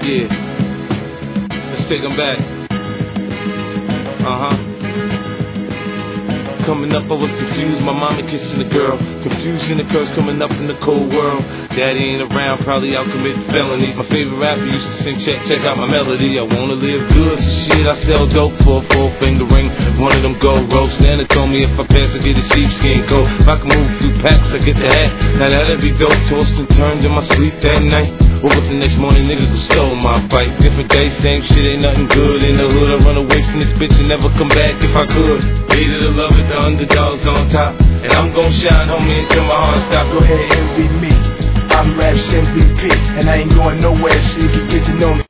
Yeah. Let's take them back. Coming up, I was confused. My mama kissing a girl. Confusion occurs coming up in the cold world. Daddy ain't around, probably out committing felonies. My favorite rapper used to sing, check out my melody. I wanna live good, so shit, I sell dope for a 4-finger ring. One of them gold ropes. Nana told me if I pass, I get a sheepskin coat. If I can move through packs, I get the hat. Now that'd be dope. Tossed and turned in my sleep that night. Woke up the next morning, niggas have stole my bike. Different day, same shit, ain't nothing good. In the hood, I run away from this bitch and never come back if I could. Hated to love it, the underdogs on top. And I'm gon' shine, homie, until my heart stop. Go ahead, envy me. I'm Raps MVP, and I ain't going nowhere, so you can get to know me.